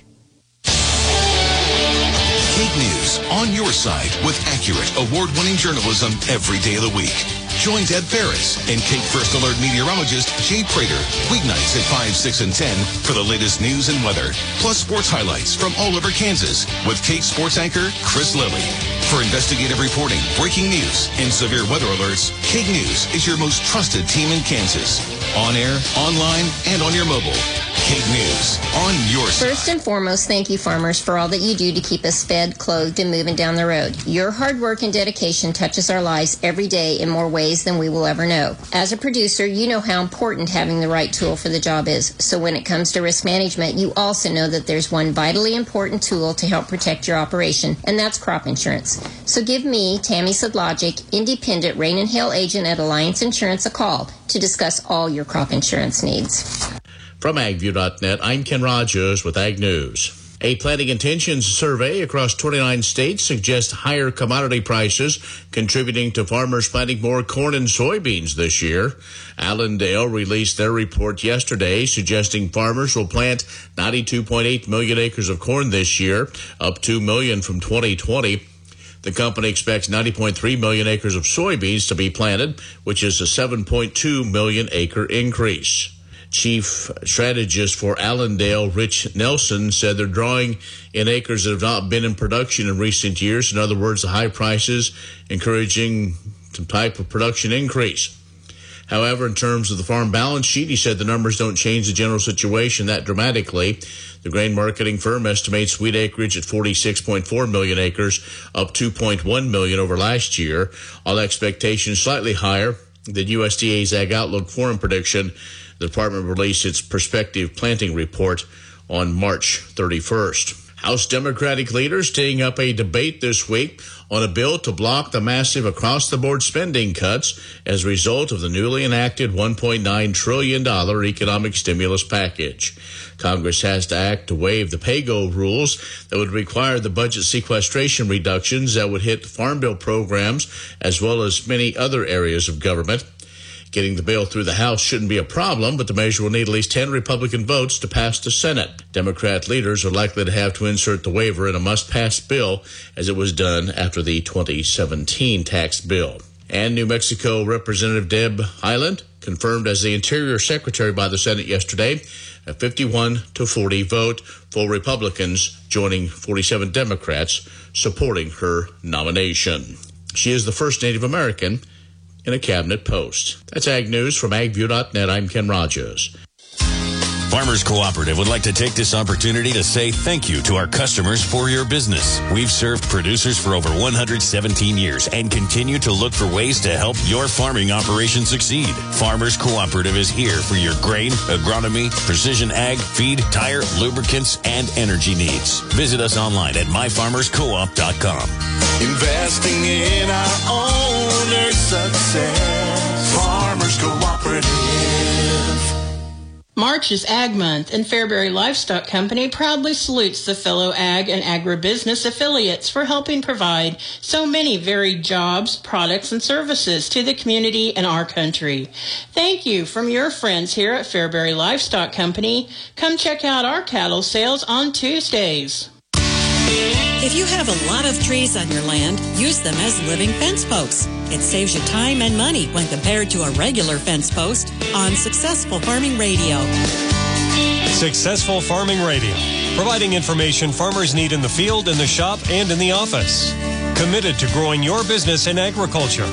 Kate News, on your side with accurate, award-winning journalism every day of the week. Join Ed Ferris and Kate First Alert meteorologist Jay Prater weeknights at five, six, and ten for the latest news and weather, plus sports highlights from all over Kansas with Kate sports anchor Chris Lilly. For investigative reporting, breaking news, and severe weather alerts, Kate News is your most trusted team in Kansas. On air, online, and on your mobile. Kate News, on your side. First and foremost, thank you, farmers, for all that you do to keep us fed, clothed, and moving down the road. Your hard work and dedication touches our lives every day in more ways than we will ever know. As a producer, you know how important having the right tool for the job is. So when it comes to risk management, you also know that there's one vitally important tool to help protect your operation, and that's crop insurance. So give me, Tammy Sedlogic, independent rain and hail agent at Alliance Insurance, a call to discuss all your crop insurance needs. From agview dot net, I'm Ken Rogers with Ag News. A planting intentions survey across twenty-nine states suggests higher commodity prices contributing to farmers planting more corn and soybeans this year. Allendale released their report yesterday suggesting farmers will plant ninety-two point eight million acres of corn this year, up two million from twenty twenty. The company expects ninety point three million acres of soybeans to be planted, which is a seven point two million acre increase. Chief strategist for Allendale, Rich Nelson, said they're drawing in acres that have not been in production in recent years. In other words, the high prices encouraging some type of production increase. However, in terms of the farm balance sheet, he said the numbers don't change the general situation that dramatically. The grain marketing firm estimates wheat acreage at forty-six point four million acres, up two point one million over last year. All expectations slightly higher than U S D A's Ag Outlook Forum prediction. The department released its prospective planting report on March thirty-first. House Democratic leaders teeing up a debate this week on a bill to block the massive across-the-board spending cuts as a result of the newly enacted one point nine trillion dollars economic stimulus package. Congress has to act to waive the pay-go rules that would require the budget sequestration reductions that would hit Farm Bill programs as well as many other areas of government. Getting the bill through the House shouldn't be a problem, but the measure will need at least ten Republican votes to pass the Senate. Democrat leaders are likely to have to insert the waiver in a must-pass bill, as it was done after the twenty seventeen tax bill. And New Mexico Representative Deb Haaland confirmed as the Interior Secretary by the Senate yesterday, a fifty-one to forty vote for Republicans, joining forty-seven Democrats supporting her nomination. She is the first Native American in a cabinet post. That's Ag News from ag view dot net. I'm Ken Rogers. Farmers Cooperative would like to take this opportunity to say thank you to our customers for your business. We've served producers for over one hundred seventeen years and continue to look for ways to help your farming operation succeed. Farmers Cooperative is here for your grain, agronomy, precision ag, feed, tire, lubricants, and energy needs. Visit us online at my farmers co op dot com. Investing in our owner's success. Farmers Cooperative. March is Ag Month, and Fairbury Livestock Company proudly salutes the fellow ag and agribusiness affiliates for helping provide so many varied jobs, products, and services to the community and our country. Thank you from your friends here at Fairbury Livestock Company. Come check out our cattle sales on Tuesdays. If you have a lot of trees on your land, use them as living fence posts. It saves you time and money when compared to a regular fence post on Successful Farming Radio. Successful Farming Radio, providing information farmers need in the field, in the shop, and in the office. Committed to growing your business in agriculture.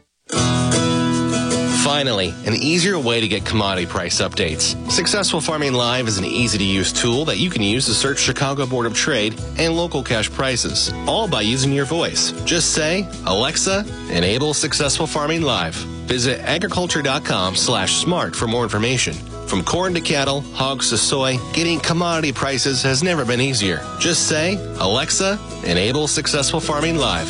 Finally, an easier way to get commodity price updates. Successful Farming Live is an easy-to-use tool that you can use to search Chicago Board of Trade and local cash prices, all by using your voice. Just say, Alexa, enable Successful Farming Live. Visit agriculture.com slash smart for more information. From corn to cattle, hogs to soy, getting commodity prices has never been easier. Just say, Alexa, enable Successful Farming Live.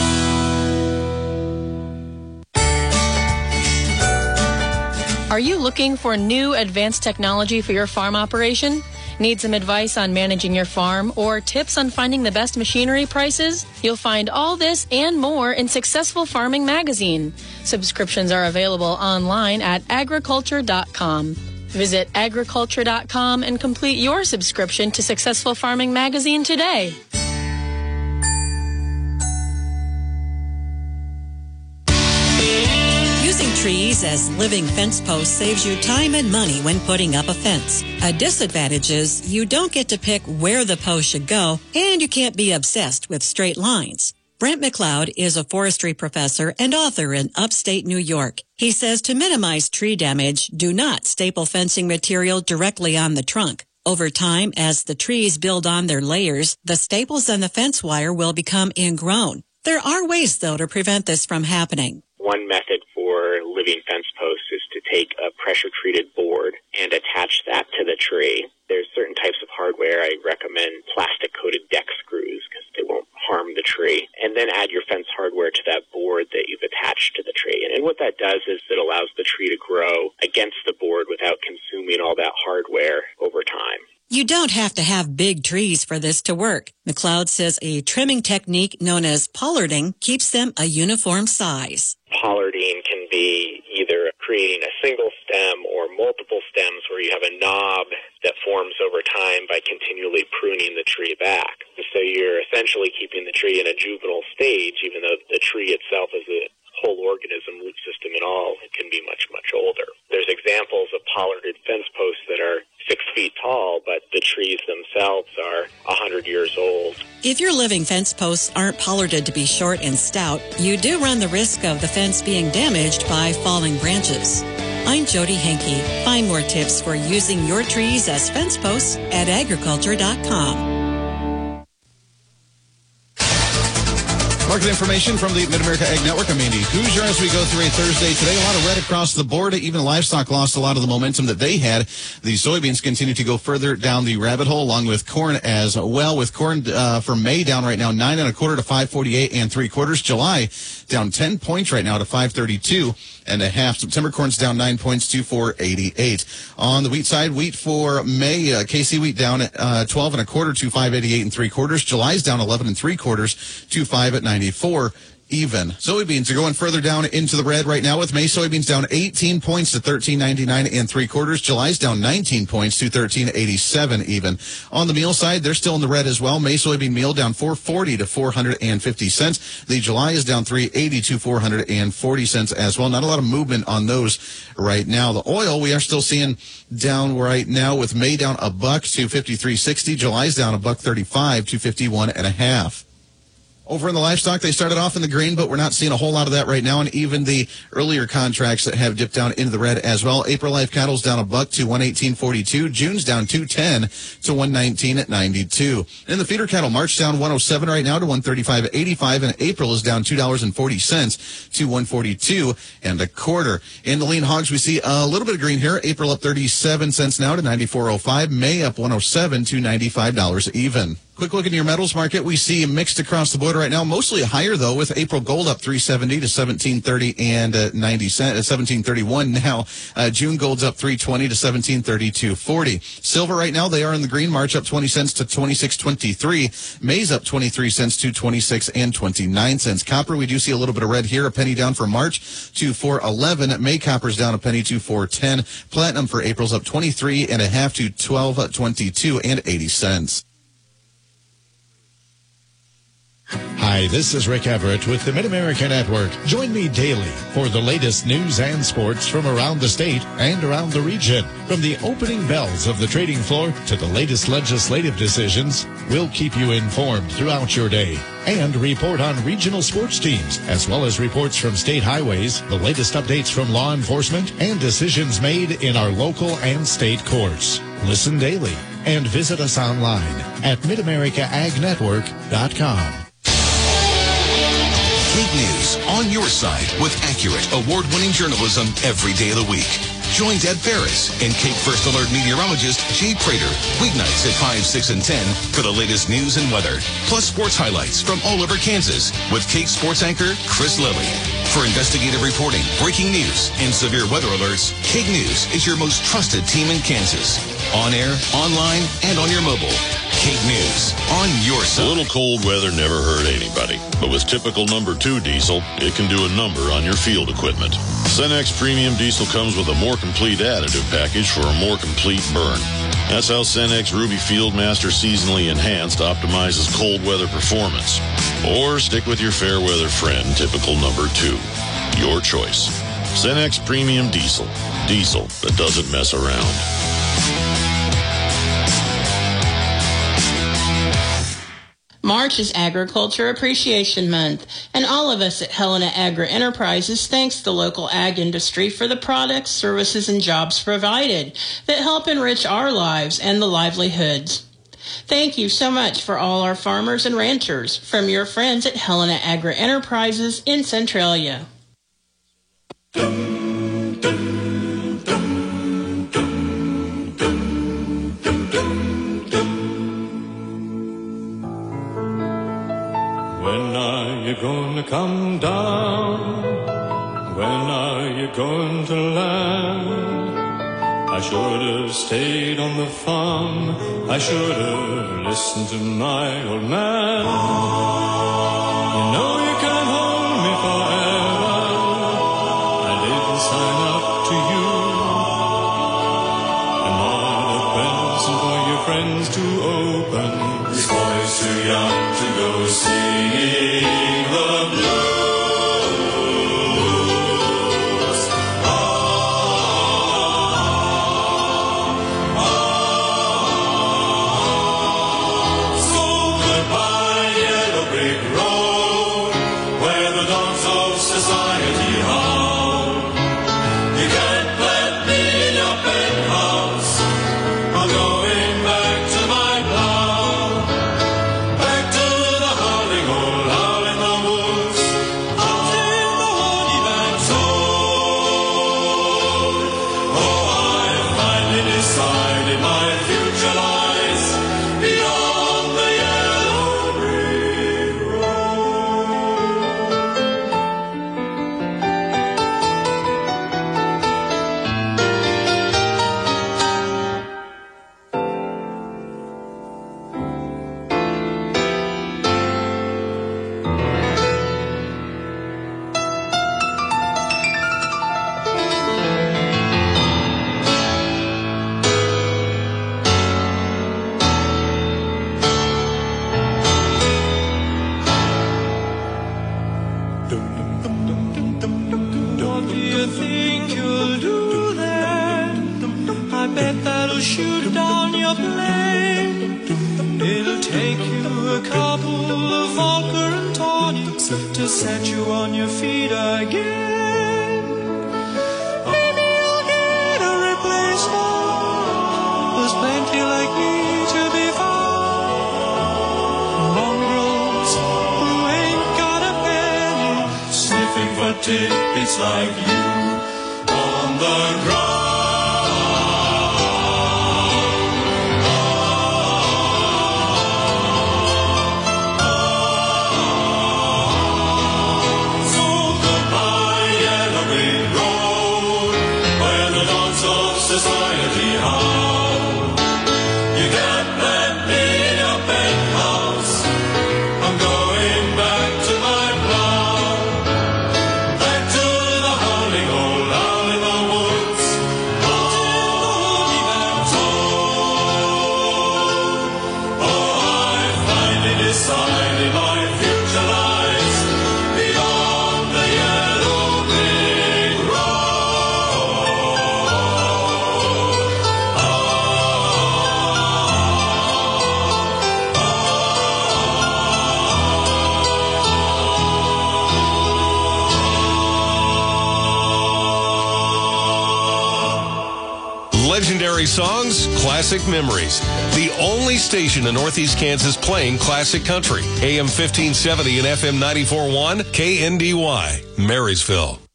Are you looking for new advanced technology for your farm operation? Need some advice on managing your farm or tips on finding the best machinery prices? You'll find all this and more in Successful Farming Magazine. Subscriptions are available online at agriculture dot com. Visit agriculture dot com and complete your subscription to Successful Farming Magazine today. Using trees as living fence posts saves you time and money when putting up a fence. A disadvantage is you don't get to pick where the post should go, and you can't be obsessed with straight lines. Brent McLeod is a forestry professor and author in upstate New York. He says to minimize tree damage, do not staple fencing material directly on the trunk. Over time, as the trees build on their layers, the staples and the fence wire will become ingrown. There are ways, though, to prevent this from happening. One method for living fence posts is to take a pressure-treated board and attach that to the tree. There's certain types of hardware. I recommend plastic-coated deck screws because they won't harm the tree. And then add your fence hardware to that board that you've attached to the tree. And what that does is it allows the tree to grow against the board without consuming all that hardware over time. You don't have to have big trees for this to work. McLeod says a trimming technique known as pollarding keeps them a uniform size. Pollarding can be either creating a single stem or multiple stems where you have a knob that forms over time by continually pruning the tree back. So you're essentially keeping the tree in a juvenile stage, even though the tree itself is a whole organism, root system and all, it can be much, much older. There's examples of pollarded fence posts that are six feet tall, but the trees themselves are a hundred years old. If your living fence posts aren't pollarded to be short and stout, you do run the risk of the fence being damaged by falling branches. I'm Jody Henke. Find more tips for using your trees as fence posts at agriculture dot com. Market information from the Mid-America Ag Network. I'm Andy Hoosier as we go through a Thursday today. A lot of red across the board. Even livestock lost a lot of the momentum that they had. The soybeans continue to go further down the rabbit hole, along with corn as well. With corn uh, for May down right now nine and a quarter to five forty-eight and three quarters. July down ten points right now to five thirty-two and a half. September corn's down nine points to four eighty-eight. On the wheat side, wheat for May, uh, K C wheat down at uh, twelve and a quarter to five eighty-eight and three quarters. July's down eleven and three quarters to five at ninety-four even. Soybeans are going further down into the red right now, with May soybeans down eighteen points to thirteen ninety-nine and three quarters. July's down nineteen points to thirteen eighty-seven even. On the meal side, they're still in the red as well. May soybean meal down four forty to four fifty cents. The July is down three eighty to four forty cents as well. Not a lot of movement on those right now. The oil we are still seeing down right now, with May down a buck to fifty-three sixty. July's down a buck thirty-five to fifty-one and a half. Over in the livestock, they started off in the green, but we're not seeing a whole lot of that right now, and even the earlier contracts that have dipped down into the red as well. April live cattle's down a buck to one eighteen forty-two. June's down two ten to one nineteen at ninety-two. In the feeder cattle, March down one oh seven right now to one thirty-five eighty-five, and April is down two dollars and forty cents to one forty-two and a quarter. In the lean hogs, we see a little bit of green here. April up thirty-seven cents now to ninety-four oh five. May up one oh seven to ninety-five dollars even. Quick look into your metals market. We see mixed across the board right now, mostly higher though, with April gold up three seventy to seventeen thirty and uh, ninety cents, uh, seventeen thirty-one now. Uh, June gold's up three twenty to seventeen thirty-two forty. Silver right now, they are in the green. March up twenty cents to twenty-six twenty-three. May's up twenty-three cents to twenty-six and twenty-nine cents. Copper, we do see a little bit of red here, a penny down for March to four eleven. May copper's down a penny to four ten. Platinum for April's up twenty-three and a half to twelve twenty-two and eighty cents. Hi, this is Rick Everett with the Mid-America Network. Join me daily for the latest news and sports from around the state and around the region. From the opening bells of the trading floor to the latest legislative decisions, we'll keep you informed throughout your day and report on regional sports teams, as well as reports from state highways, the latest updates from law enforcement, and decisions made in our local and state courts. Listen daily and visit us online at mid america ag network dot com. Kate News, on your side with accurate, award-winning journalism every day of the week. Join Ed Ferris and Cape First Alert meteorologist Jay Prater weeknights at five, six, and ten for the latest news and weather, plus sports highlights from all over Kansas with Cape sports anchor Chris Lilly. For investigative reporting, breaking news, and severe weather alerts, Cape News is your most trusted team in Kansas. On air, online, and on your mobile. Cape News, on your side. A little cold weather never hurt anybody, but with typical number two diesel, it can do a number on your field equipment. Cenex Premium Diesel comes with a more complete additive package for a more complete burn. That's how Cenex Ruby Fieldmaster Seasonally Enhanced optimizes cold weather performance. Or stick with your fair weather friend, typical number two. Your choice. Cenex Premium Diesel. Diesel that doesn't mess around. March is Agriculture Appreciation Month, and all of us at Helena Agri Enterprises thanks the local ag industry for the products, services, and jobs provided that help enrich our lives and the livelihoods. Thank you so much for all our farmers and ranchers from your friends at Helena Agri Enterprises in Centralia. When are you going to come down? When are you going to land? I should have stayed on the farm. I should have listened to my old man. You know you can't hold me forever. I didn't sign up to you. I'm not a present for your friends to open. This boy's too young to go singing the blues. To set you on your feet again. Maybe you'll get a replacement. There's plenty like me to be found. Mongrels who ain't got a penny, sniffing for tidbits like you on the ground. Society hall. You got that in your penthouse. I'm going back to my plow. Back to the howling old owl in the woods. Until the holy man told. Oh, I finally decided my future lies beyond the yellow brick road. Legendary songs, classic memories. The only station in Northeast Kansas playing classic country. A M fifteen seventy and F M ninety-four point one K N D Y, Marysville.